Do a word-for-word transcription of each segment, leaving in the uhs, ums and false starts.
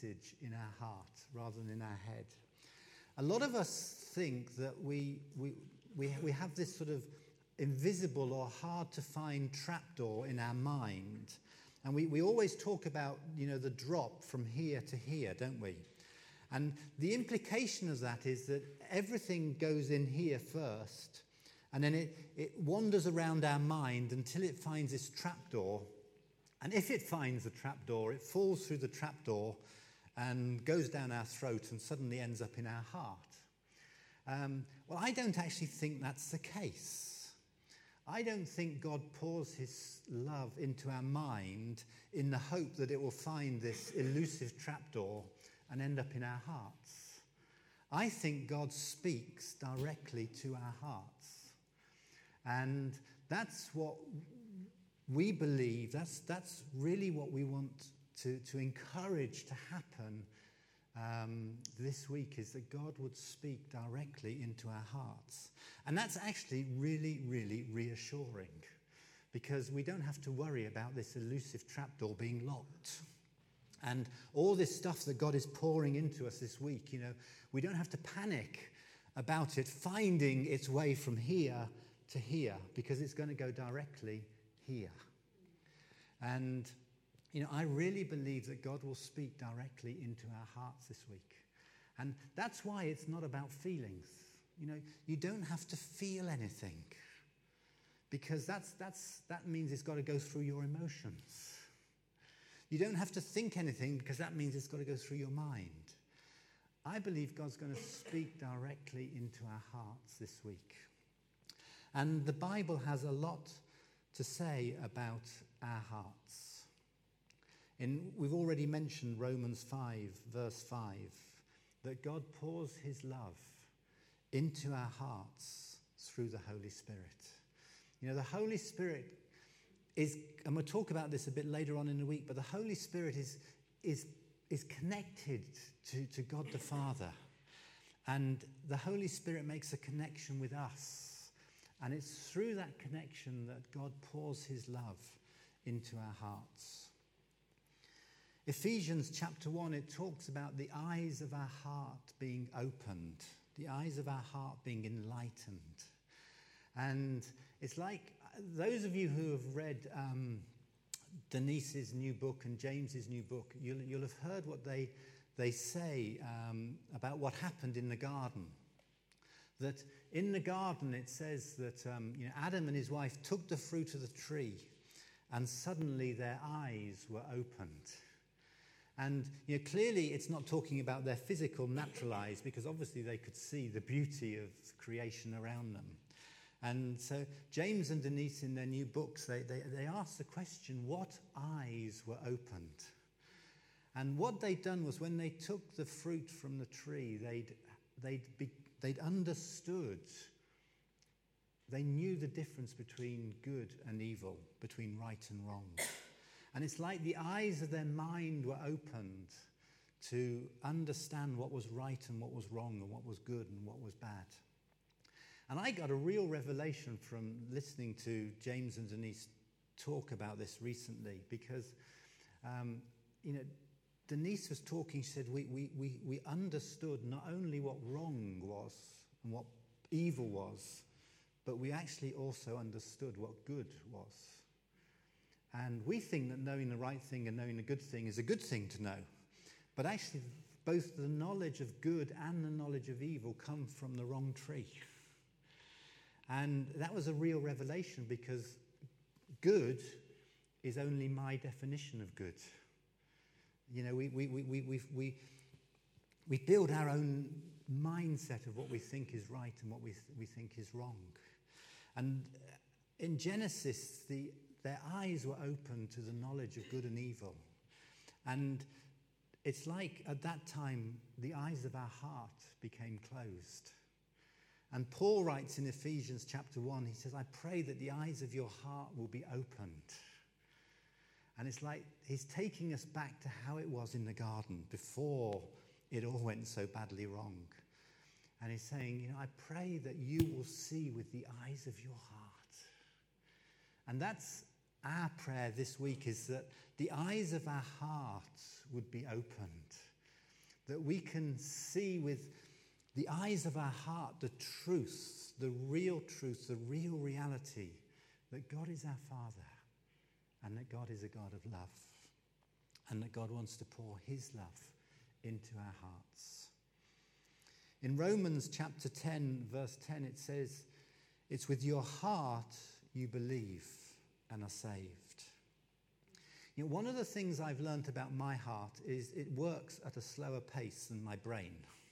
message in our heart rather than in our head. A lot of us think that we we we, we have this sort of invisible or hard to find trapdoor in our mind. And we, we always talk about, you know, the drop from here to here, don't we? And the implication of that is that everything goes in here first, and then it, it wanders around our mind until it finds this trapdoor. And if it finds the trapdoor, it falls through the trapdoor and goes down our throat and suddenly ends up in our heart. Um, well, I don't actually think that's the case. I don't think God pours his love into our mind in the hope that it will find this elusive trapdoor and end up in our hearts. I think God speaks directly to our hearts. And that's what we believe, that's, that's really what we want to, to encourage to happen um, this week, is that God would speak directly into our hearts. And that's actually really, really reassuring, because we don't have to worry about this elusive trapdoor being locked. And all this stuff that God is pouring into us this week, you know, we don't have to panic about it finding its way from here to here, because it's going to go directly here. And, you know, I really believe that God will speak directly into our hearts this week. And that's why it's not about feelings. You know, you don't have to feel anything, because that's that's that means it's got to go through your emotions. You don't have to think anything, because that means it's got to go through your mind. I believe God's going to speak directly into our hearts this week. And the Bible has a lot to say about our hearts. In, we've already mentioned Romans five, verse five, that God pours his love into our hearts through the Holy Spirit. You know, the Holy Spirit is, and we'll talk about this a bit later on in the week, but the Holy Spirit is, is, is connected to, to God the Father. And the Holy Spirit makes a connection with us. And it's through that connection that God pours his love into our hearts. Ephesians chapter one, it talks about the eyes of our heart being opened, the eyes of our heart being enlightened. And it's like, those of you who have read um, Denise's new book and James's new book, you'll, you'll have heard what they, they say um, about what happened in the garden. That in the garden it says that um, you know, Adam and his wife took the fruit of the tree, and suddenly their eyes were opened. And you know, clearly it's not talking about their physical, natural eyes, because obviously they could see the beauty of creation around them. And so James and Denise, in their new books, they, they, they asked the question, what eyes were opened? And what they'd done was, when they took the fruit from the tree, they'd, they'd, be, they'd understood, they knew the difference between good and evil, between right and wrong. And it's like the eyes of their mind were opened to understand what was right and what was wrong, and what was good and what was bad. And I got a real revelation from listening to James and Denise talk about this recently, because, um, you know, Denise was talking, she said, we, we, we, we understood not only what wrong was and what evil was, but we actually also understood what good was. And we think that knowing the right thing and knowing the good thing is a good thing to know. But actually, both the knowledge of good and the knowledge of evil come from the wrong tree. And that was a real revelation, because good is only my definition of good. You know, we we we we we we, we build our own mindset of what we think is right and what we th- we think is wrong. And in Genesis, the their eyes were open to the knowledge of good and evil. And it's like at that time, the eyes of our heart became closed. And Paul writes in Ephesians chapter one, he says, I pray that the eyes of your heart will be opened. And it's like he's taking us back to how it was in the garden before it all went so badly wrong. And he's saying, you know, I pray that you will see with the eyes of your heart. And that's our prayer this week, is that the eyes of our hearts would be opened, that we can see with the eyes of our heart the truth, the real truth, the real reality that God is our Father and that God is a God of love and that God wants to pour his love into our hearts. In Romans chapter ten, verse ten, it says, it's with your heart you believe and are saved. You know, one of the things I've learnt about my heart is it works at a slower pace than my brain.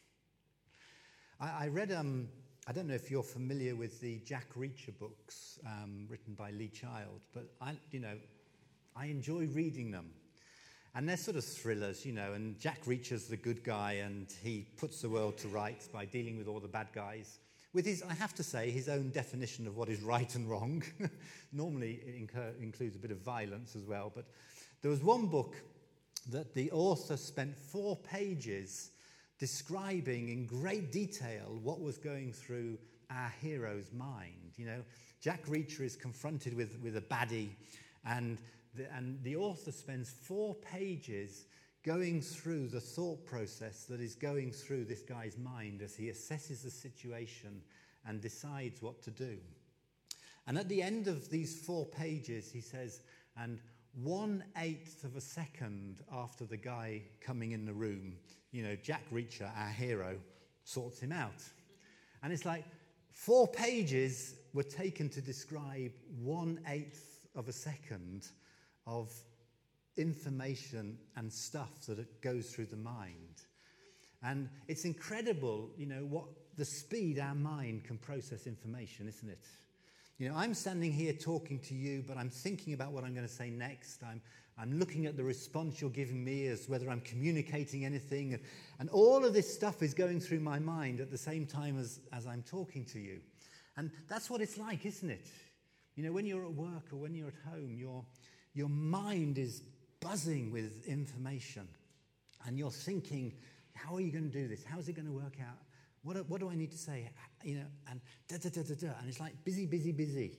I, I read, um, I don't know if you're familiar with the Jack Reacher books um, written by Lee Child, but I, you know, I enjoy reading them. And they're sort of thrillers, you know, and Jack Reacher's the good guy and he puts the world to rights by dealing with all the bad guys. With his, I have to say, his own definition of what is right and wrong. Normally it incur, includes a bit of violence as well. But there was one book that the author spent four pages describing in great detail what was going through our hero's mind. You know, Jack Reacher is confronted with, with a baddie, and the, and the author spends four pages going through the thought process that is going through this guy's mind as he assesses the situation and decides what to do. And at the end of these four pages, he says, and one-eighth of a second after the guy coming in the room, you know, Jack Reacher, our hero, sorts him out. And it's like four pages were taken to describe one-eighth of a second of information and stuff that it goes through the mind. And it's incredible, you know, what the speed our mind can process information, isn't it? You know, I'm standing here talking to you, but I'm thinking about what I'm going to say next. I'm I'm looking at the response you're giving me as whether I'm communicating anything. And, and all of this stuff is going through my mind at the same time as, as I'm talking to you. And that's what it's like, isn't it? You know, when you're at work or when you're at home, your, your mind is buzzing with information. And you're thinking, how are you going to do this? How is it going to work out? What, what do I need to say? You know, and da da da da da. And it's like busy, busy, busy.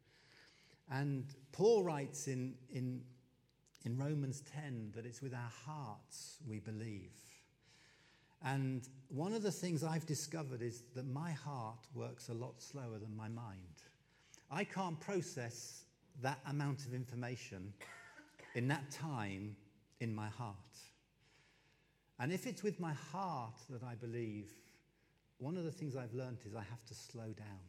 And Paul writes in, in, in Romans ten that it's with our hearts we believe. And one of the things I've discovered is that my heart works a lot slower than my mind. I can't process that amount of information in that time in my heart. And if it's with my heart that I believe, one of the things I've learned is I have to slow down.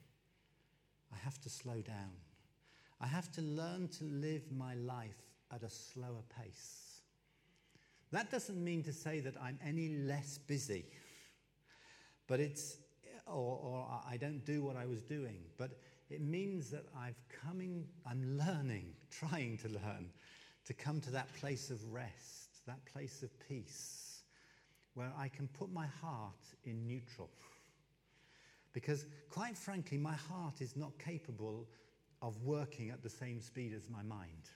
I have to slow down. I have to learn to live my life at a slower pace. That doesn't mean to say that I'm any less busy, but it's, or, or I don't do what I was doing, but it means that I've coming, I'm learning, trying to learn, to come to that place of rest, that place of peace, where I can put my heart in neutral. Because, quite frankly, my heart is not capable of working at the same speed as my mind.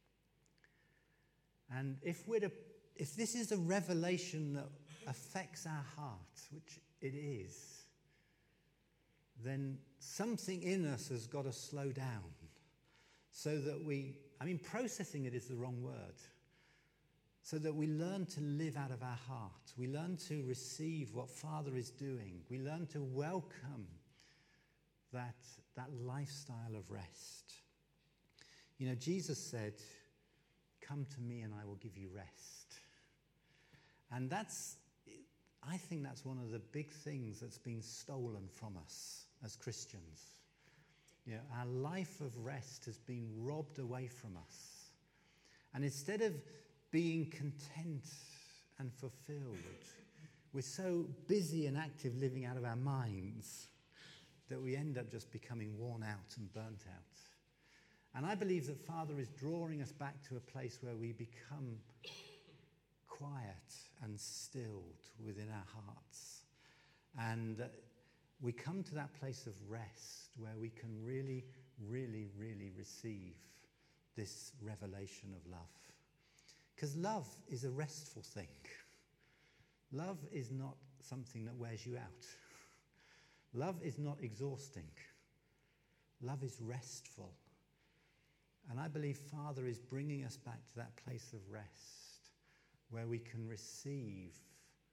And if we're to, if this is a revelation that affects our heart, which it is, then something in us has got to slow down so that we, I mean, processing it is the wrong word, so that we learn to live out of our heart. We learn to receive what Father is doing. We learn to welcome that, that lifestyle of rest. You know, Jesus said, "Come to me and I will give you rest." And that's, I think that's one of the big things that's been stolen from us as Christians. You know, our life of rest has been robbed away from us. And instead of being content and fulfilled, we're so busy and active living out of our minds that we end up just becoming worn out and burnt out. And I believe that Father is drawing us back to a place where we become quiet and stilled within our hearts. And uh, we come to that place of rest where we can really, really, really receive this revelation of love. Because love is a restful thing. Love is not something that wears you out. Love is not exhausting. Love is restful. And I believe Father is bringing us back to that place of rest where we can receive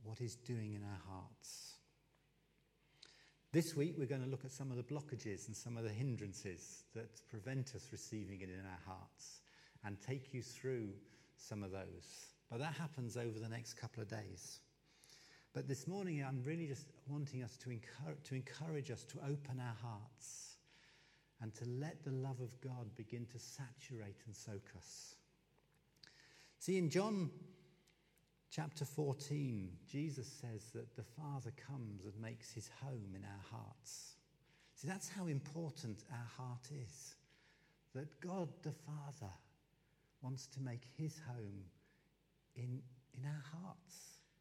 what he's doing in our hearts. This week we're going to look at some of the blockages and some of the hindrances that prevent us receiving it in our hearts and take you through some of those. But that happens over the next couple of days. But this morning I'm really just wanting us to encourage, to encourage us to open our hearts and to let the love of God begin to saturate and soak us. See, in John chapter fourteen, Jesus says that the Father comes and makes his home in our hearts. See, that's how important our heart is. That God the Father wants to make his home in, in our hearts.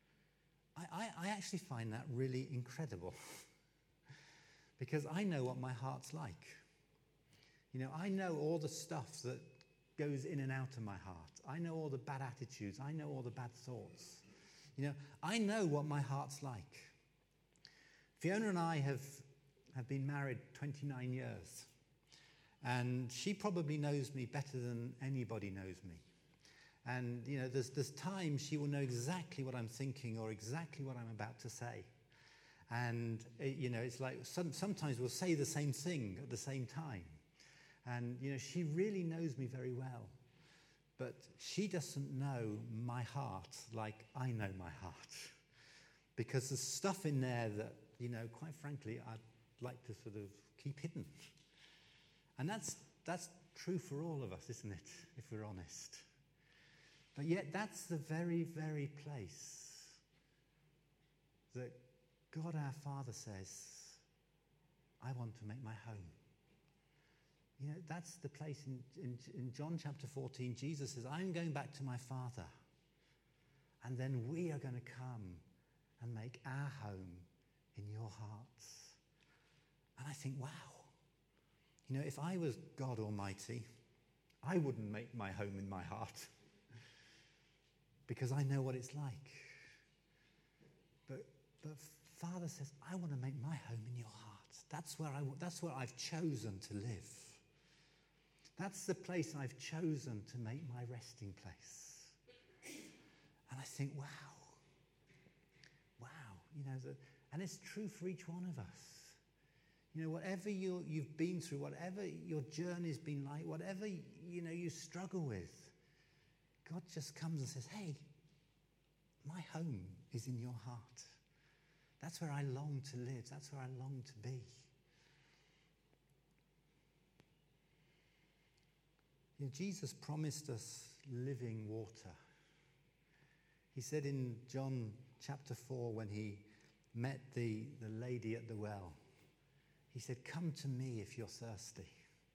I, I, I actually find that really incredible because I know what my heart's like. You know, I know all the stuff that goes in and out of my heart. I know all the bad attitudes. I know all the bad thoughts. You know, I know what my heart's like. Fiona and I have, have been married twenty-nine years. And she probably knows me better than anybody knows me. And, you know, there's, there's times she will know exactly what I'm thinking or exactly what I'm about to say. And, it, you know, it's like some, sometimes we'll say the same thing at the same time. And, you know, she really knows me very well. But she doesn't know my heart like I know my heart. Because there's stuff in there that, you know, quite frankly, I'd like to sort of keep hidden. And that's that's true for all of us, isn't it, if we're honest? But yet that's the very, very place that God our Father says, I want to make my home. You know, that's the place in, in, in John chapter fourteen, Jesus says, I'm going back to my Father. And then we are going to come and make our home in your hearts. And I think, wow. You know, if I was God Almighty, I wouldn't make my home in my heart. Because I know what it's like. But, but Father says, I want to make my home in your heart. That's where, I, that's where I've chosen to live. That's the place I've chosen to make my resting place. And I think, wow. Wow. You know, the, and it's true for each one of us. You know, whatever you, you've been through, whatever your journey's been like, whatever, you know, you struggle with, God just comes and says, hey, my home is in your heart. That's where I long to live. That's where I long to be. You know, Jesus promised us living water. He said in John chapter four, when he met the, the lady at the well, he said, come to me if you're thirsty.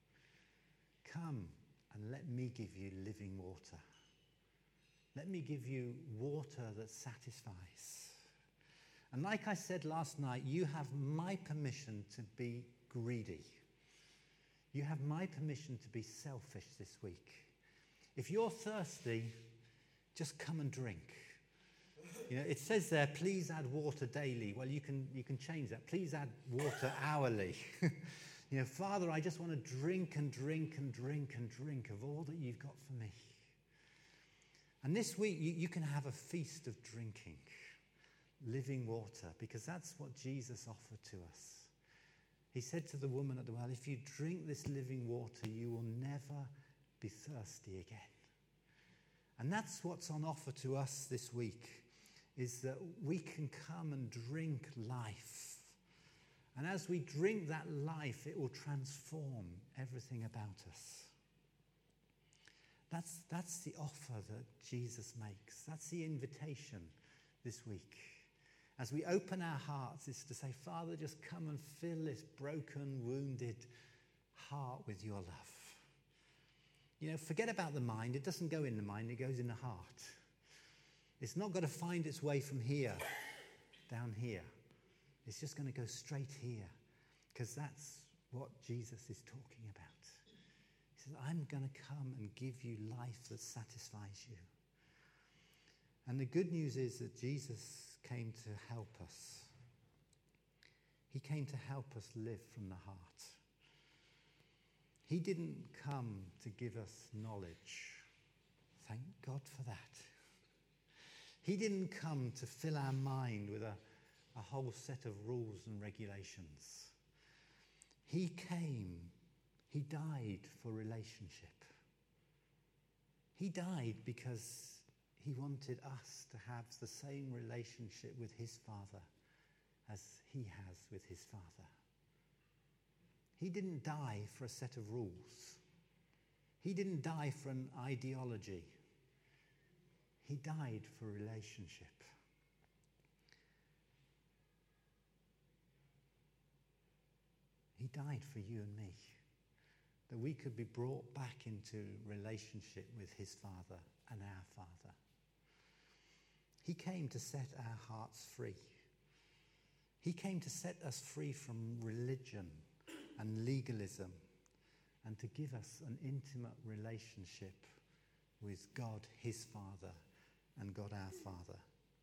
Come and let me give you living water. Let me give you water that satisfies. And like I said last night, you have my permission to be greedy. You have my permission to be selfish this week. If you're thirsty, just come and drink. You know, it says there, please add water daily. Well, you can you can change that. Please add water hourly. You know, Father, I just want to drink and drink and drink and drink of all that you've got for me. And this week, you, you can have a feast of drinking, living water, because that's what Jesus offered to us. He said to the woman at the well, if you drink this living water, you will never be thirsty again. And that's what's on offer to us this week, is that we can come and drink life. And as we drink that life, it will transform everything about us. That's, that's the offer that Jesus makes. That's the invitation this week. As we open our hearts, it's to say, Father, just come and fill this broken, wounded heart with your love. You know, forget about the mind. It doesn't go in the mind, it goes in the heart. It's not going to find its way from here, down here. It's just going to go straight here, because that's what Jesus is talking about. He says, I'm going to come and give you life that satisfies you. And the good news is that Jesus came to help us. He came to help us live from the heart. He didn't come to give us knowledge. Thank God for that. He didn't come to fill our mind with a, a whole set of rules and regulations. He came, he died for relationship. He died because he wanted us to have the same relationship with his Father as he has with his Father. He didn't die for a set of rules. He didn't die for an ideology. He died for relationship. He died for you and me, that we could be brought back into relationship with his Father and our Father. He came to set our hearts free. He came to set us free from religion and legalism and to give us an intimate relationship with God, his Father, and God, our Father.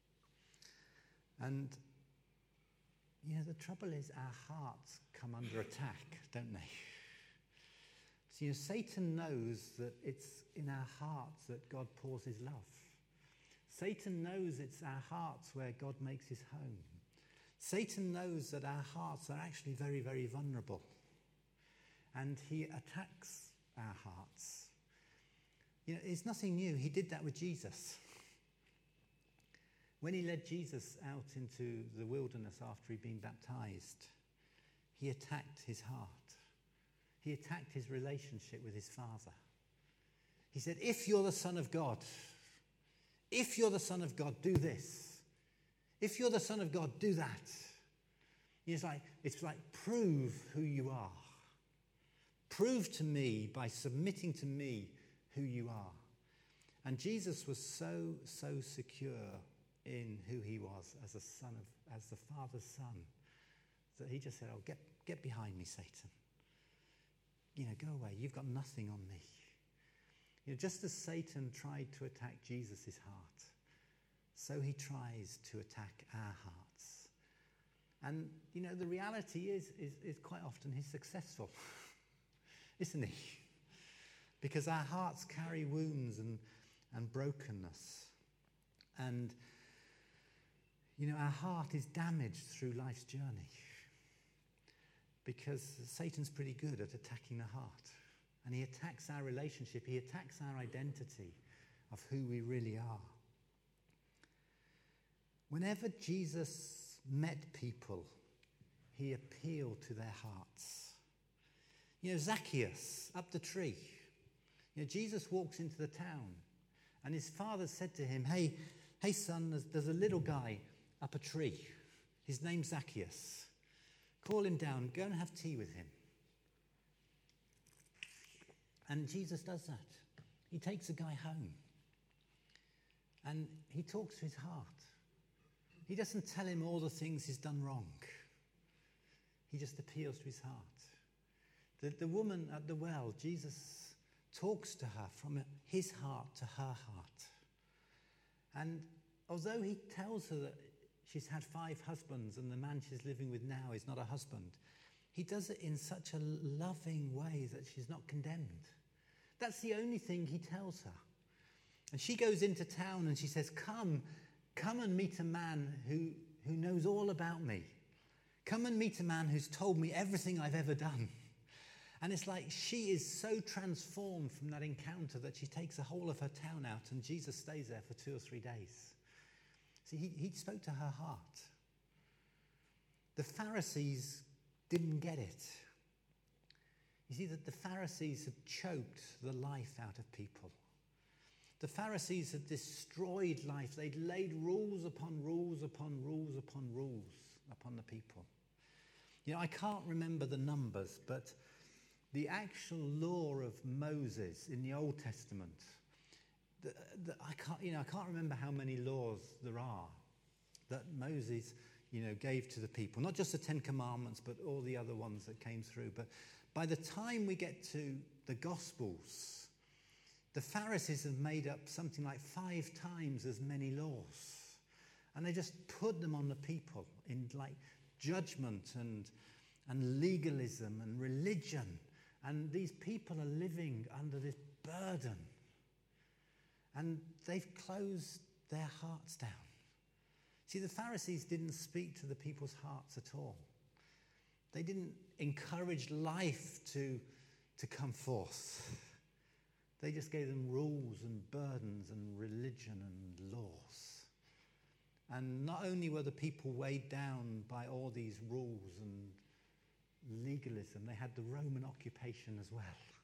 And, you know, the trouble is our hearts come under attack, don't they? So, you know, Satan knows that it's in our hearts that God pours his love. Satan knows it's our hearts where God makes his home. Satan knows that our hearts are actually very, very vulnerable. And he attacks our hearts. You know, it's nothing new. He did that with Jesus. When he led Jesus out into the wilderness after he'd been baptized, he attacked his heart. He attacked his relationship with his Father. He said, if you're the Son of God, if you're the Son of God, do this. If you're the Son of God, do that. It's like, it's like, prove who you are. Prove to me by submitting to me who you are. And Jesus was so, so secure in who he was as a son of, as the Father's Son, that he just said, oh, get, get behind me, Satan. You know, go away. You've got nothing on me. You know, just as Satan tried to attack Jesus' heart, so he tries to attack our hearts. And, you know, the reality is, is, is quite often he's successful, isn't he? Because our hearts carry wounds and, and brokenness. And, you know, our heart is damaged through life's journey. Because Satan's pretty good at attacking the heart. And he attacks our relationship. He attacks our identity of who we really are. Whenever Jesus met people, he appealed to their hearts. You know, Zacchaeus, up the tree. You know, Jesus walks into the town, and his father said to him, hey, hey son, there's, there's a little guy up a tree. His name's Zacchaeus. Call him down, go and have tea with him. And Jesus does that. He takes the guy home. And he talks to his heart. He doesn't tell him all the things he's done wrong. He just appeals to his heart. The, the woman at the well, Jesus talks to her from his heart to her heart. And although he tells her that she's had five husbands and the man she's living with now is not a husband, he does it in such a loving way that she's not condemned. That's the only thing he tells her. And she goes into town and she says, come, come and meet a man who, who knows all about me. Come and meet a man who's told me everything I've ever done. And it's like she is so transformed from that encounter that she takes the whole of her town out and Jesus stays there for two or three days. See, he, he spoke to her heart. The Pharisees didn't get it. You see, that the Pharisees had choked the life out of people. The Pharisees had destroyed life. They'd laid rules upon rules upon rules upon rules upon the people. You know, I can't remember the numbers, but the actual law of Moses in the Old Testament, the, the, I can't, you know, I can't remember how many laws there are that Moses, you know, gave to the people. Not just the Ten Commandments, but all the other ones that came through. But by the time we get to the Gospels, the Pharisees have made up something like five times as many laws. And they just put them on the people in like judgment and, and legalism and religion. And these people are living under this burden. And they've closed their hearts down. See, the Pharisees didn't speak to the people's hearts at all. They didn't encourage life to, to come forth. They just gave them rules and burdens and religion and laws. And not only were the people weighed down by all these rules and legalism, they had the Roman occupation as well.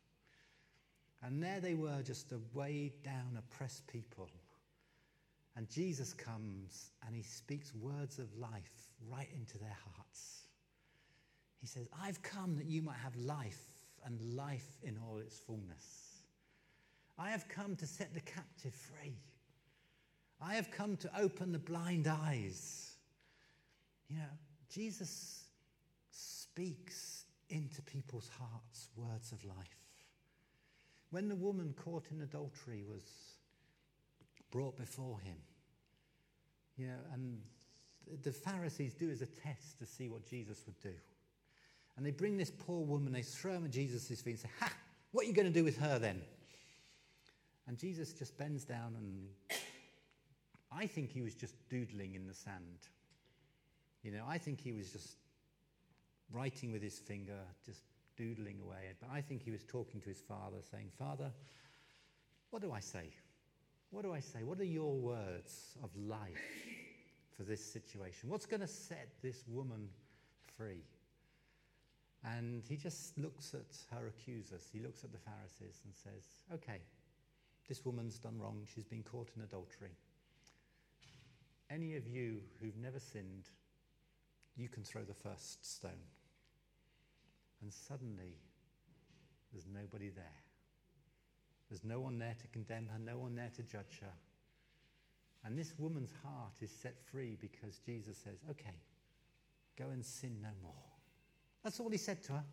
And there they were, just a weighed down, oppressed people. And Jesus comes and he speaks words of life right into their hearts. He says, I've come that you might have life, and life in all its fullness. I have come to set the captive free. I have come to open the blind eyes. You know, Jesus speaks into people's hearts words of life. When the woman caught in adultery was brought before him, you know, and the Pharisees do as a test to see what Jesus would do. And they bring this poor woman, they throw him at Jesus' feet and say, ha, what are you going to do with her then? And Jesus just bends down, and I think he was just doodling in the sand. You know, I think he was just writing with his finger, just doodling away. But I think he was talking to his Father, saying, Father, what do I say? What do I say? What are your words of life for this situation? What's going to set this woman free? And he just looks at her accusers. He looks at the Pharisees and says, okay, this woman's done wrong. She's been caught in adultery. Any of you who've never sinned, you can throw the first stone. And suddenly, there's nobody there. There's no one there to condemn her, no one there to judge her. And this woman's heart is set free because Jesus says, okay, go and sin no more. That's all he said to her.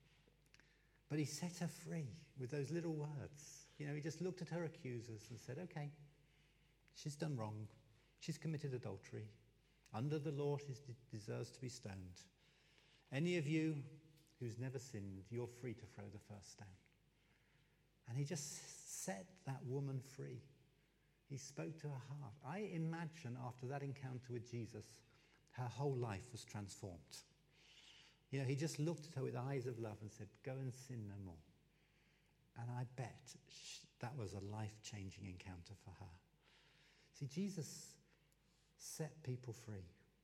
But he set her free with those little words. You know, he just looked at her accusers and said, okay, she's done wrong. She's committed adultery. Under the law, she deserves to be stoned. Any of you who's never sinned, you're free to throw the first stone. And he just set that woman free. He spoke to her heart. I imagine after that encounter with Jesus, her whole life was transformed. You know, he just looked at her with eyes of love and said, go and sin no more. And I bet she, that was a life-changing encounter for her. See, Jesus set people free.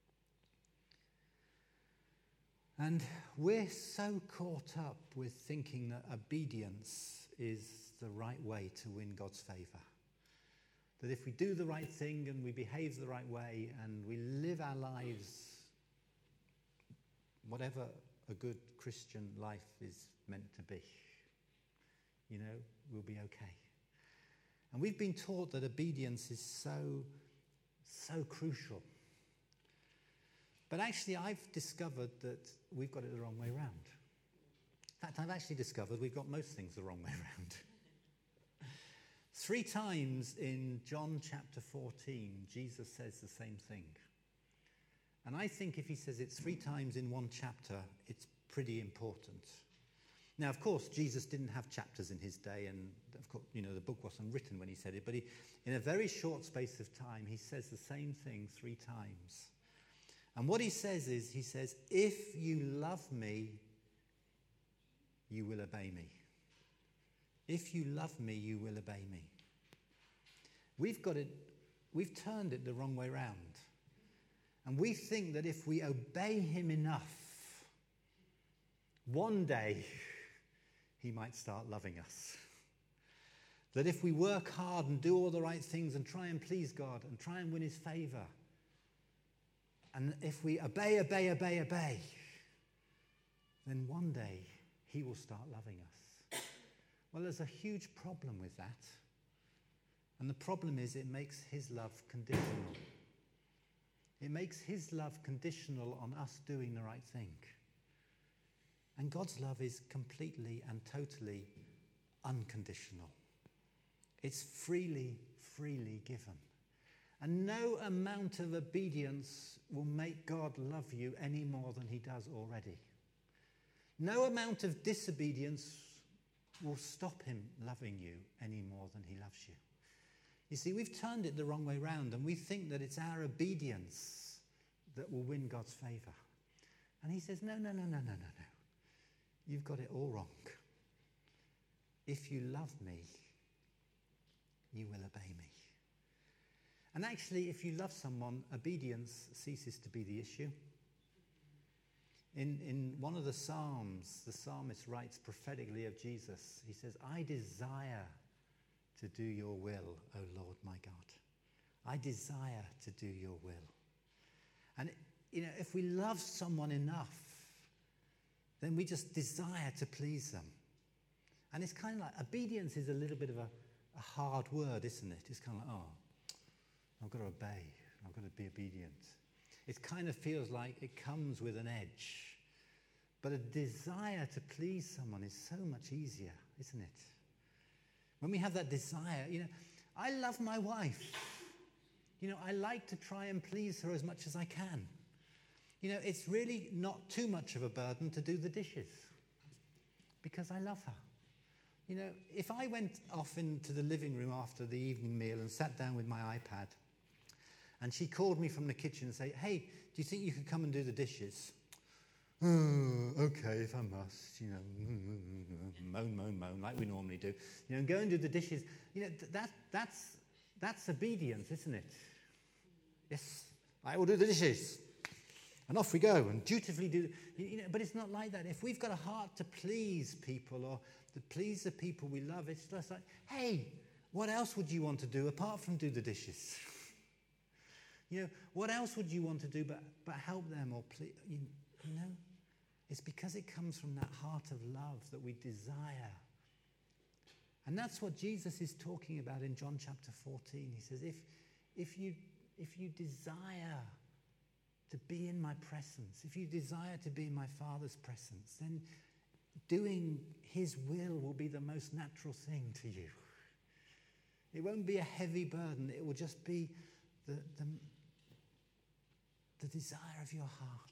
And we're so caught up with thinking that obedience is the right way to win God's favour. That if we do the right thing and we behave the right way and we live our lives, whatever a good Christian life is meant to be, you know, we'll be okay. And we've been taught that obedience is so, so crucial. But actually, I've discovered that we've got it the wrong way around. In fact, I've actually discovered we've got most things the wrong way around. Three times in John chapter fourteen, Jesus says the same thing. And I think if he says it three times in one chapter, it's pretty important. Now, of course, Jesus didn't have chapters in his day, and of course, you know, the book wasn't written when he said it, but he, in a very short space of time, he says the same thing three times. And what he says is, he says, if you love me, you will obey me. If you love me, you will obey me. We've got it, we've turned it the wrong way round. And we think that if we obey him enough, one day he might start loving us. That if we work hard and do all the right things and try and please God and try and win his favour, and if we obey, obey, obey, obey, then one day he will start loving us. Well, there's a huge problem with that. And the problem is it makes his love conditional. It makes his love conditional on us doing the right thing. And God's love is completely and totally unconditional. It's freely, freely given. And no amount of obedience will make God love you any more than he does already. No amount of disobedience will stop him loving you any more than he loves you. You see, we've turned it the wrong way round, and we think that it's our obedience that will win God's favour. And he says, no, no, no, no, no, no, no. You've got it all wrong. If you love me, you will obey me. And actually, if you love someone, obedience ceases to be the issue. In, in one of the Psalms, the psalmist writes prophetically of Jesus. He says, I desire to do your will, O Lord my God. I desire to do your will. And, you know, if we love someone enough, then we just desire to please them. And it's kind of like, obedience is a little bit of a, a hard word, isn't it? It's kind of like, oh, I've got to obey. I've got to be obedient. It kind of feels like it comes with an edge. But a desire to please someone is so much easier, isn't it? When we have that desire, you know, I love my wife. You know, I like to try and please her as much as I can. You know, it's really not too much of a burden to do the dishes because I love her. You know, if I went off into the living room after the evening meal and sat down with my iPad and she called me from the kitchen and said, hey, do you think you could come and do the dishes? Oh, okay, if I must, you know, moan, moan, moan, like we normally do. You know, and go and do the dishes. You know, that, that's, that's obedience, isn't it? Yes, I will do the dishes. And off we go, and dutifully do, you know, but it's not like that. If we've got a heart to please people or to please the people we love, it's just like, hey, what else would you want to do apart from do the dishes? You know, what else would you want to do but, but help them or please, you, you know? It's because it comes from that heart of love that we desire. And that's what Jesus is talking about in John chapter fourteen. He says, if, if, you, if you desire to be in my presence, if you desire to be in my Father's presence, then doing his will will be the most natural thing to you. It won't be a heavy burden. It will just be the, the, the desire of your heart.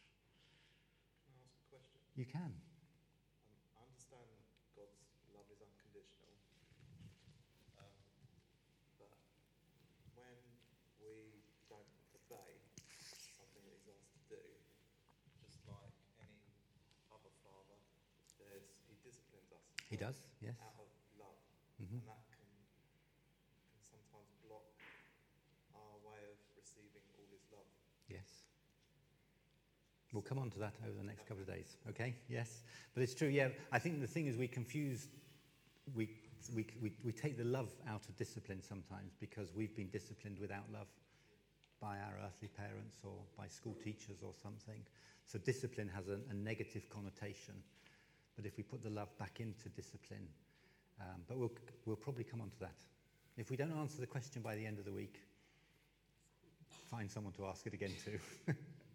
You can. I understand God's love is unconditional, um, but when we don't obey something that he's asked to do, just like any other father, there's, he disciplines us. He does, yes. Out of love. Mm-hmm. And that can, can sometimes block our way of receiving all his love. Yes. We'll come on to that over the next couple of days, okay? Yes. But it's true, yeah. I think the thing is we confuse, we, we, we, we take the love out of discipline sometimes because we've been disciplined without love by our earthly parents or by school teachers or something. So discipline has a, a negative connotation. But if we put the love back into discipline, um, but we'll, we'll probably come on to that. If we don't answer the question by the end of the week, find someone to ask it again to.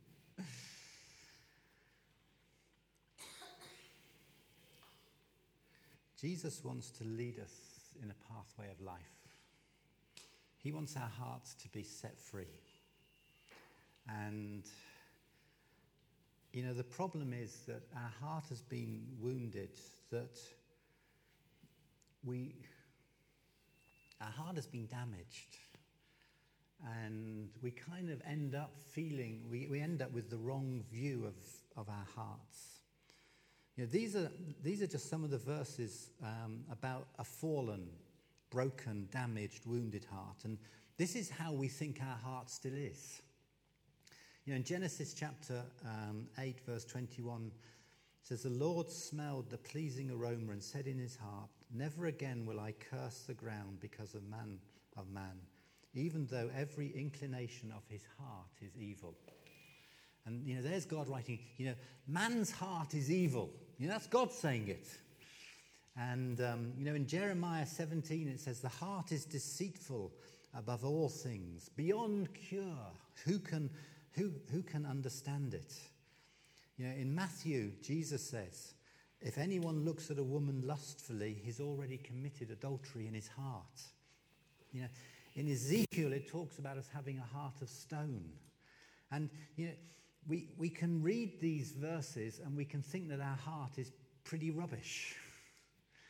Jesus wants to lead us in a pathway of life. He wants our hearts to be set free. And, you know, the problem is that our heart has been wounded, that we, our heart has been damaged. And we kind of end up feeling, we, we end up with the wrong view of, of our hearts. You know, these are these are just some of the verses um, about a fallen, broken, damaged, wounded heart. And this is how we think our heart still is. You know, in Genesis chapter um, eight, verse twenty-one, it says, the Lord smelled the pleasing aroma and said in his heart, never again will I curse the ground because of man of man, even though every inclination of his heart is evil. And, you know, there's God writing, you know, man's heart is evil. You know, that's God saying it. And, um, you know, in Jeremiah seventeen, it says, the heart is deceitful above all things, beyond cure. Who can, who, who can understand it? You know, in Matthew, Jesus says, if anyone looks at a woman lustfully, he's already committed adultery in his heart. You know, in Ezekiel, it talks about us having a heart of stone. And, you know, We, we can read these verses and we can think that our heart is pretty rubbish.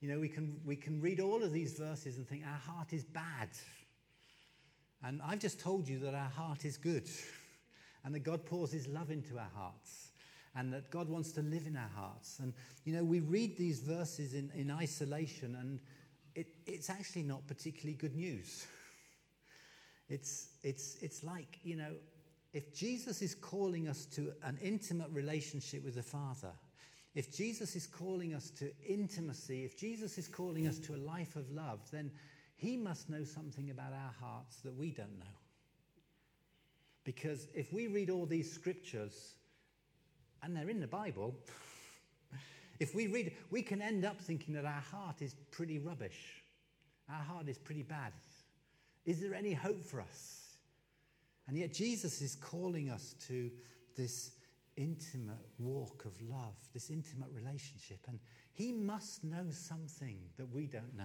You know, we can, we can read all of these verses and think our heart is bad. And I've just told you that our heart is good and that God pours his love into our hearts and that God wants to live in our hearts. And, you know, we read these verses in, in isolation and it, it's actually not particularly good news. It's, it's, it's like, you know, if Jesus is calling us to an intimate relationship with the Father, if Jesus is calling us to intimacy, if Jesus is calling us to a life of love, then he must know something about our hearts that we don't know. Because if we read all these scriptures, and they're in the Bible, if we read, we can end up thinking that our heart is pretty rubbish. Our heart is pretty bad. Is there any hope for us? And yet Jesus is calling us to this intimate walk of love, this intimate relationship. And he must know something that we don't know.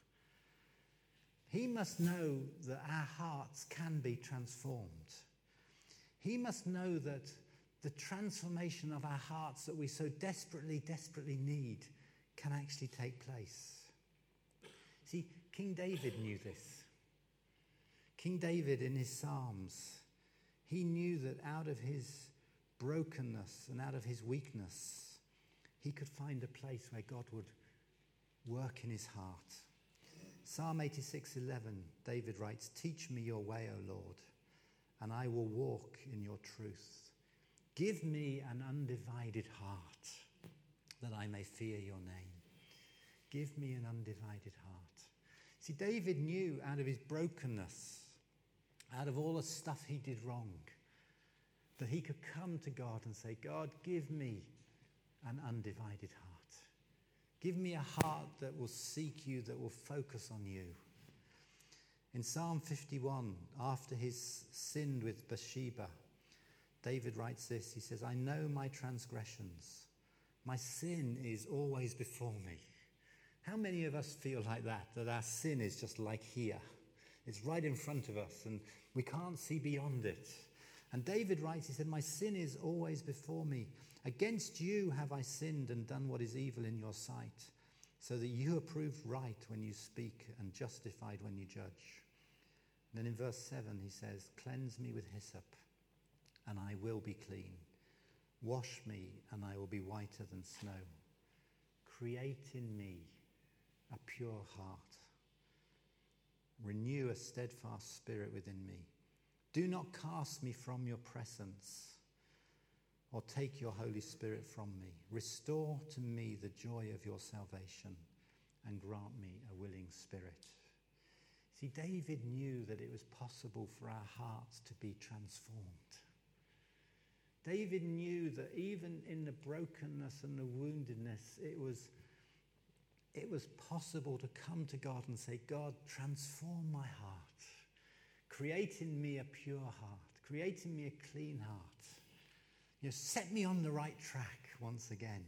He must know that our hearts can be transformed. He must know that the transformation of our hearts that we so desperately, desperately need can actually take place. See, King David knew this. King David in his Psalms, he knew that out of his brokenness and out of his weakness, he could find a place where God would work in his heart. Psalm eighty-six eleven, David writes, "Teach me your way, O Lord, and I will walk in your truth. Give me an undivided heart, that I may fear your name. Give me an undivided heart." See, David knew out of his brokenness, out of all the stuff he did wrong, that he could come to God and say, God, give me an undivided heart. Give me a heart that will seek you, that will focus on you. In Psalm fifty-one, after he's sinned with Bathsheba, David writes this. He says, "I know my transgressions. My sin is always before me." How many of us feel like that, that our sin is just like here? It's right in front of us and we can't see beyond it. And David writes, he said, "My sin is always before me. Against you have I sinned and done what is evil in your sight, so that you are proved right when you speak and justified when you judge." And then in verse seven he says, "Cleanse me with hyssop, and I will be clean. Wash me, and I will be whiter than snow. Create in me a pure heart. Renew a steadfast spirit within me. Do not cast me from your presence, or take your Holy Spirit from me. Restore to me the joy of your salvation, and grant me a willing spirit." See, David knew that it was possible for our hearts to be transformed. David knew that even in the brokenness and the woundedness, it was, it was possible to come to God and say, God, transform my heart. Create in me a pure heart. Create in me a clean heart. You know, set me on the right track once again.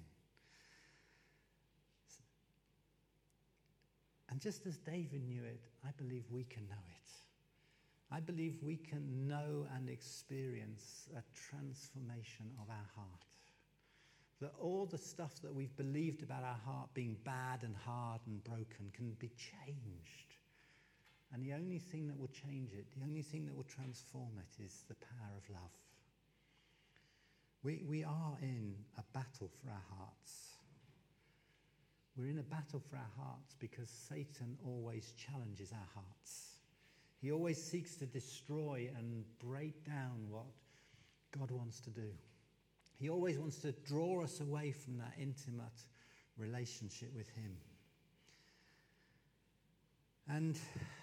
And just as David knew it, I believe we can know it. I believe we can know and experience a transformation of our heart. That all the stuff that we've believed about our heart being bad and hard and broken can be changed. And the only thing that will change it, the only thing that will transform it is the power of love. We, we are in a battle for our hearts. We're in a battle for our hearts because Satan always challenges our hearts. He always seeks to destroy and break down what God wants to do. He always wants to draw us away from that intimate relationship with him. And,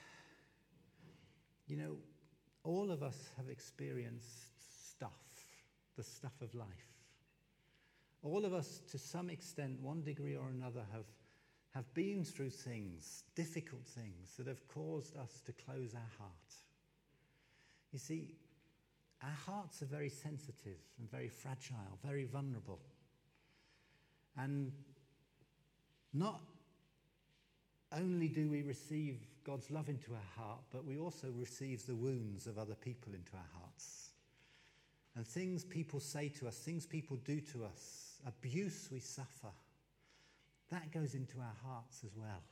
you know, all of us have experienced stuff, the stuff of life. All of us, to some extent, one degree or another, have, have been through things, difficult things, that have caused us to close our heart. You see, our hearts are very sensitive and very fragile, very vulnerable. And not only do we receive God's love into our heart, but we also receive the wounds of other people into our hearts. And things people say to us, things people do to us, abuse we suffer, that goes into our hearts as well.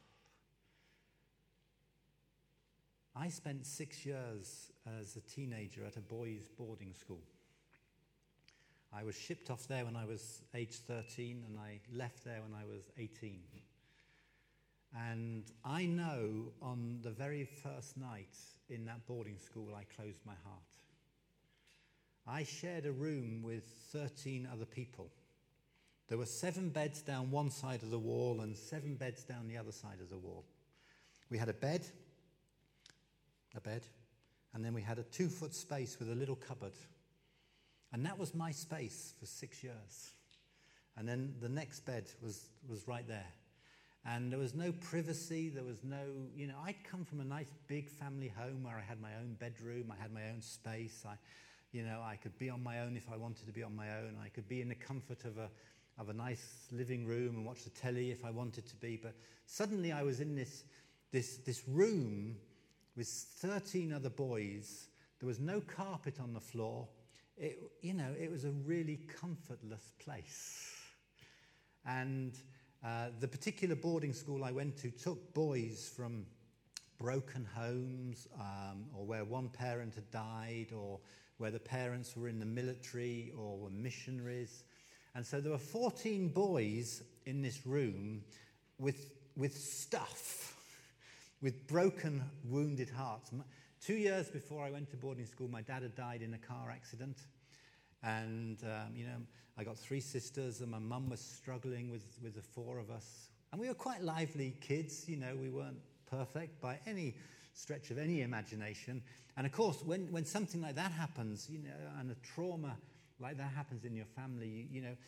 I spent six years as a teenager at a boys' boarding school. I was shipped off there when I was age thirteen, and I left there when I was eighteen. And I know on the very first night in that boarding school, I closed my heart. I shared a room with thirteen other people. There were seven beds down one side of the wall and seven beds down the other side of the wall. We had a bed, a bed, and then we had a two-foot space with a little cupboard. And that was my space for six years. And then the next bed was, was right there. And there was no privacy, there was no, you know, I'd come from a nice big family home where I had my own bedroom, I had my own space, I, you know, I could be on my own if I wanted to be on my own, I could be in the comfort of a, of a nice living room and watch the telly if I wanted to be, but suddenly I was in this, this, this room with thirteen other boys, there was no carpet on the floor, it, you know, it was a really comfortless place. And Uh, the particular boarding school I went to took boys from broken homes, um, or where one parent had died, or where the parents were in the military or were missionaries. And so there were fourteen boys in this room with, with stuff, with broken, wounded hearts. Two years before I went to boarding school, my dad had died in a car accident. And, um, you know, I got three sisters, and my mum was struggling with, with the four of us. And we were quite lively kids, you know, we weren't perfect by any stretch of any imagination. And of course, when, when something like that happens, you know, and a trauma like that happens in your family, you, you know,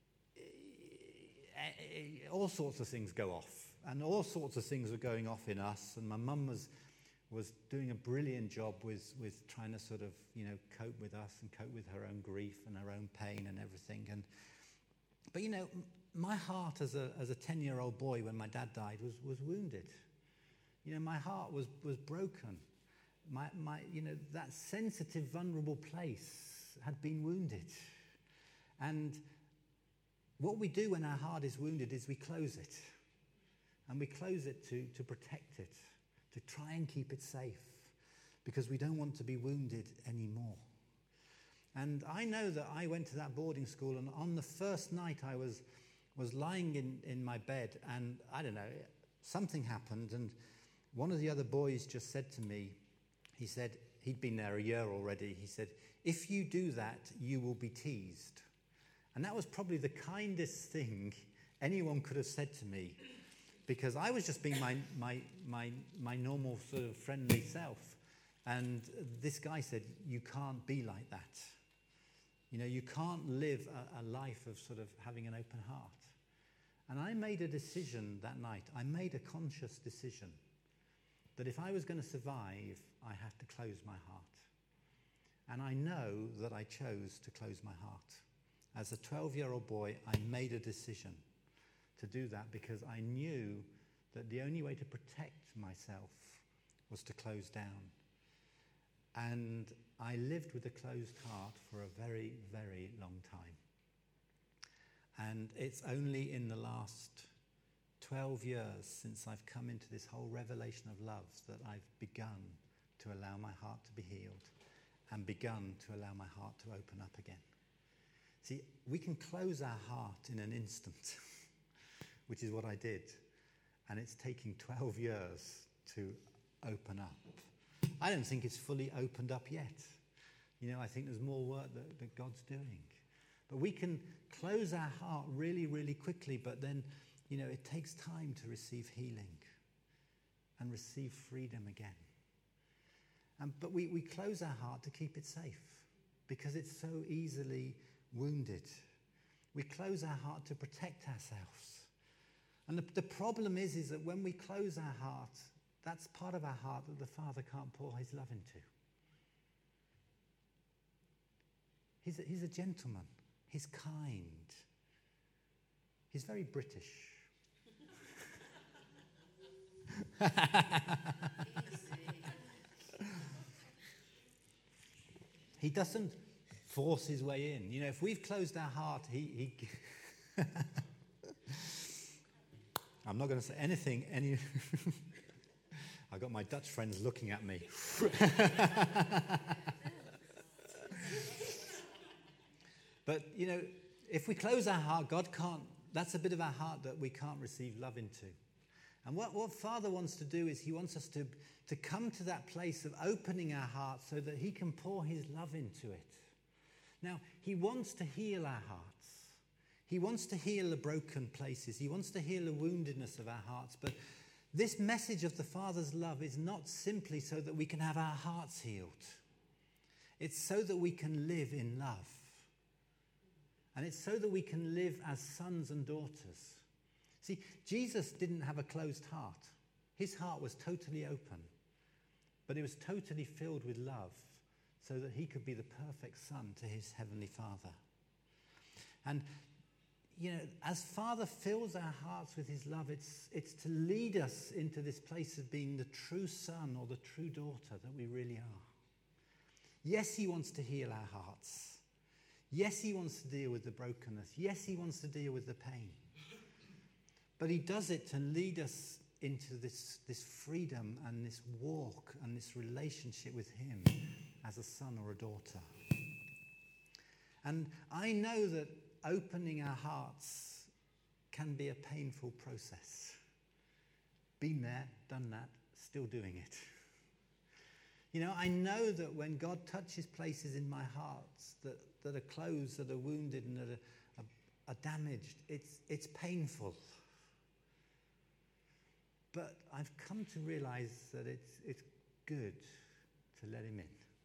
all sorts of things go off. And all sorts of things were going off in us. And my mum was... was doing a brilliant job with, with trying to sort of, you know, cope with us and cope with her own grief and her own pain and everything. And but, you know, my heart as a as a ten-year-old boy when my dad died was, was wounded. You know, my heart was, was broken. My, my, you know, that sensitive, vulnerable place had been wounded. And what we do when our heart is wounded is we close it. And we close it to, to protect it, to try and keep it safe, because we don't want to be wounded anymore. And I know that I went to that boarding school, and on the first night I was was lying in, in my bed, and I don't know, something happened, and one of the other boys just said to me, he said, he'd been there a year already, he said, if you do that, you will be teased. And that was probably the kindest thing anyone could have said to me, because I was just being my, my, my, my normal sort of friendly self. And this guy said, you can't be like that. You know, you can't live a, a life of sort of having an open heart. And I made a decision that night. I made a conscious decision that if I was going to survive, I had to close my heart. And I know that I chose to close my heart. As a twelve-year-old boy, I made a decision to do that because I knew that the only way to protect myself was to close down. And I lived with a closed heart for a very, very long time. And it's only in the last twelve years since I've come into this whole revelation of love that I've begun to allow my heart to be healed and begun to allow my heart to open up again. See, we can close our heart in an instant, which is what I did. And it's taking twelve years to open up. I don't think it's fully opened up yet. You know, I think there's more work that, that God's doing. But we can close our heart really, really quickly, but then, you know, it takes time to receive healing and receive freedom again. And, but we, we close our heart to keep it safe because it's so easily wounded. We close our heart to protect ourselves. And the, the problem is, is that when we close our heart, that's part of our heart that the Father can't pour his love into. He's a, he's a gentleman. He's kind. He's very British. He doesn't force his way in. You know, if we've closed our heart, he... he I'm not going to say anything any... I've got my Dutch friends looking at me. But, you know, if we close our heart, God can't, that's a bit of our heart that we can't receive love into. And what, what Father wants to do is he wants us to, to come to that place of opening our hearts so that he can pour his love into it. Now, he wants to heal our hearts. He wants to heal the broken places. He wants to heal the woundedness of our hearts. But this message of the Father's love is not simply so that we can have our hearts healed. It's so that we can live in love. And it's so that we can live as sons and daughters. See, Jesus didn't have a closed heart. His heart was totally open. But it was totally filled with love so that he could be the perfect son to his heavenly Father. And, you know, as Father fills our hearts with his love, it's, it's to lead us into this place of being the true son or the true daughter that we really are. Yes, he wants to heal our hearts. Yes, he wants to deal with the brokenness. Yes, he wants to deal with the pain. But he does it to lead us into this, this freedom and this walk and this relationship with him as a son or a daughter. And I know that opening our hearts can be a painful process. Been there, done that, still doing it. You know, I know that when God touches places in my heart that, that are closed, that are wounded and that are, are, are damaged, it's, it's painful. But I've come to realize that it's, it's good to let him in.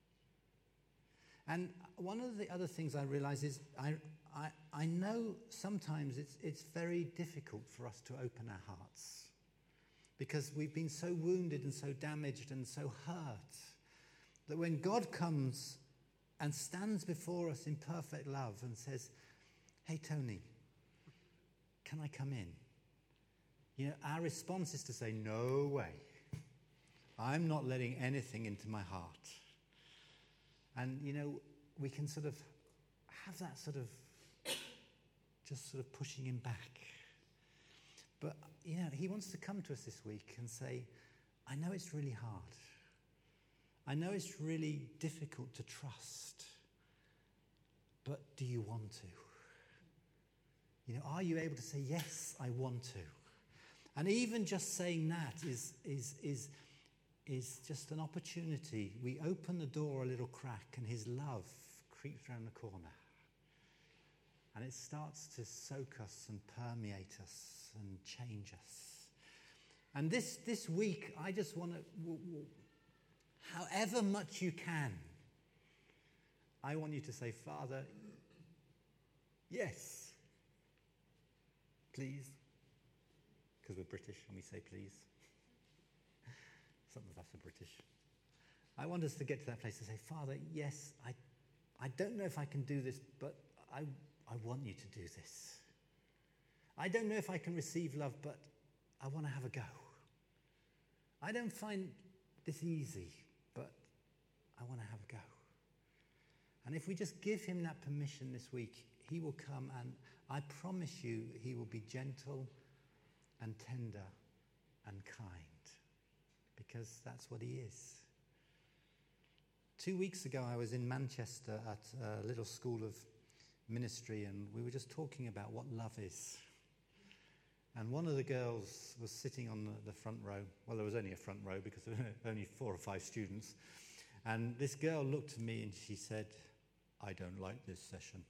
And one of the other things I realize is I, I, I know sometimes it's, it's very difficult for us to open our hearts because we've been so wounded and so damaged and so hurt that when God comes and stands before us in perfect love and says, "Hey, Tony, can I come in?" You know, our response is to say, "No way. I'm not letting anything into my heart." And, you know, we can sort of have that sort of just sort of pushing him back. But, you know, he wants to come to us this week and say, "I know it's really hard. I know it's really difficult to trust. But do you want to? You know, are you able to say, yes, I want to?" And even just saying that is, is, is, is just an opportunity. We open the door a little crack and his love creeps around the corner. And it starts to soak us and permeate us and change us. And this, this week, I just want to, w- w- however much you can, I want you to say, "Father, yes, please." Because we're British and we say please. Some of us are British. I want us to get to that place to say, "Father, yes, I, I don't know if I can do this, but I, I want you to do this. I don't know if I can receive love, but I want to have a go. I don't find this easy, but I want to have a go." And if we just give him that permission this week, he will come and I promise you he will be gentle and tender and kind, because that's what he is. Two weeks ago, I was in Manchester at a little school of ministry, and we were just talking about what love is. And one of the girls was sitting on the, the front row. Well, there was only a front row because there were only four or five students. And this girl looked at me and she said, "I don't like this session.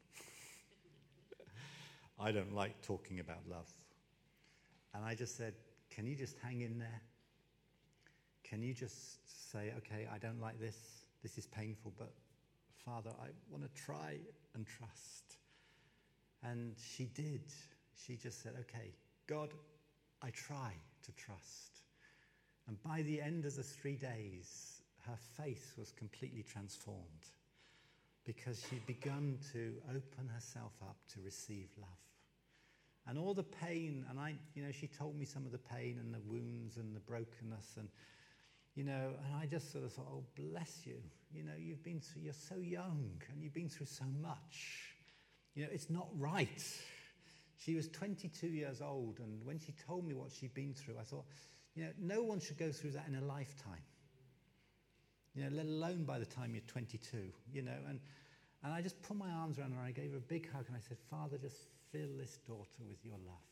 I don't like talking about love." And I just said, "Can you just hang in there? Can you just say, okay, I don't like this. This is painful, but Father, I want to try and trust." And she did. She just said, "Okay, God, I try to trust." And by the end of the three days, her face was completely transformed because she'd begun to open herself up to receive love. And all the pain, and I, you know, she told me some of the pain and the wounds and the brokenness, and, you know, and I just sort of thought, "Oh, bless you. You know, you've been through, you're so young and you've been through so much. You know, it's not right." She was twenty-two years old, and when she told me what she'd been through, I thought, you know, no one should go through that in a lifetime. You know, let alone by the time you're twenty-two, you know. And, and I just put my arms around her, and I gave her a big hug, and I said, Father, just fill this daughter with your love.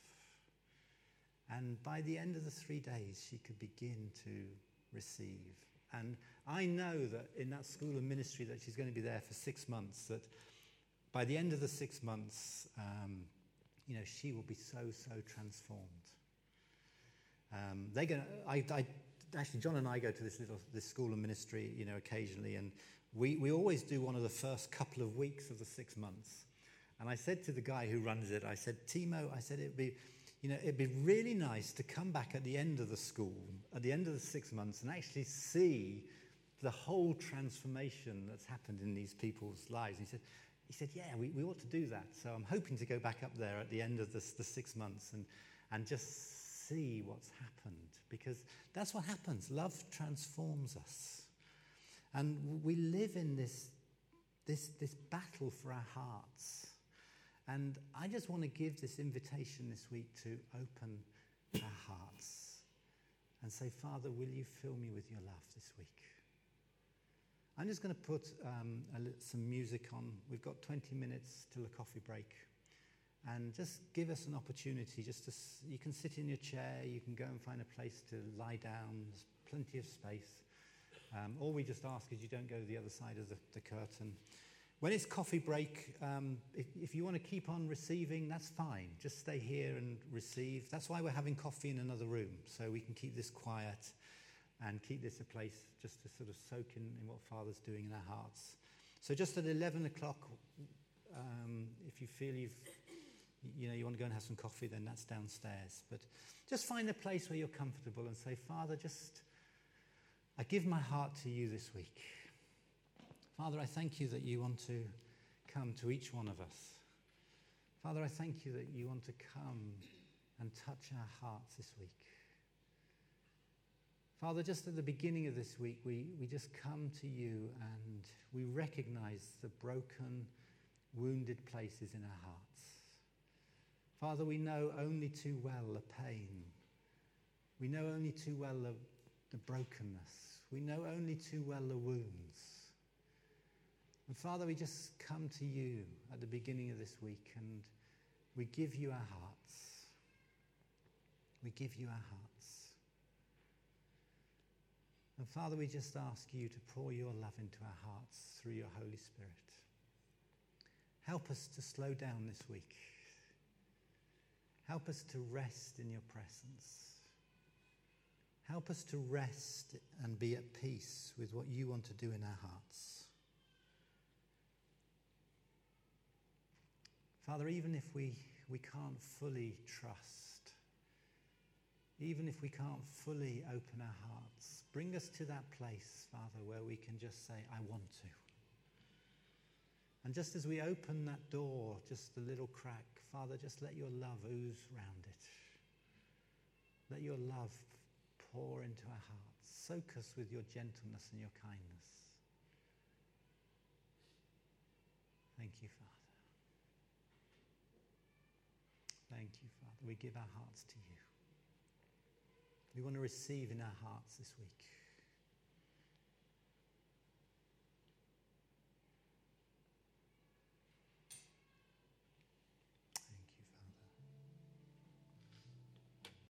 And by the end of the three days, she could begin to receive. And I know that in that school of ministry that she's going to be there for six months, that by the end of the six months, um, you know, she will be so, so transformed. Um, they're going to, I, I, actually, John and I go to this little, this school of ministry, you know, occasionally, and we, we always do one of the first couple of weeks of the six months. And I said to the guy who runs it, I said, Timo, I said, it'd be, you know, it'd be really nice to come back at the end of the school, at the end of the six months, and actually see the whole transformation that's happened in these people's lives. And he said, he said, yeah, we, we ought to do that. So I'm hoping to go back up there at the end of this, the six months and, and just see what's happened, because that's what happens. Love transforms us. And we live in this, this, this battle for our hearts. And I just want to give this invitation this week to open our hearts and say, Father, will you fill me with your love this week? I'm just going to put um, a li- some music on. We've got twenty minutes till a coffee break. And just give us an opportunity. Just to, s- you can sit in your chair. You can go and find a place to lie down. There's plenty of space. Um, all we just ask is you don't go to the other side of the, the curtain. When it's coffee break, um, if, if you want to keep on receiving, that's fine. Just stay here and receive. That's why we're having coffee in another room, so we can keep this quiet and keep this a place just to sort of soak in, in what Father's doing in our hearts. So just at eleven o'clock, um, if you feel you've, you know, you want to go and have some coffee, then that's downstairs. But just find a place where you're comfortable and say, Father, just, I give my heart to you this week. Father, I thank you that you want to come to each one of us. Father, I thank you that you want to come and touch our hearts this week. Father, just at the beginning of this week, we, we just come to you and we recognize the broken, wounded places in our hearts. Father, we know only too well the pain. We know only too well the, the brokenness. We know only too well the wounds. And Father, we just come to you at the beginning of this week and we give you our hearts. We give you our hearts. And Father, we just ask you to pour your love into our hearts through your Holy Spirit. Help us to slow down this week. Help us to rest in your presence. Help us to rest and be at peace with what you want to do in our hearts. Father, even if we, we can't fully trust, even if we can't fully open our hearts, bring us to that place, Father, where we can just say, I want to. And just as we open that door, just a little crack, Father, just let your love ooze round it. Let your love pour into our hearts. Soak us with your gentleness and your kindness. Thank you, Father. Thank you, Father. We give our hearts to you. We want to receive in our hearts this week.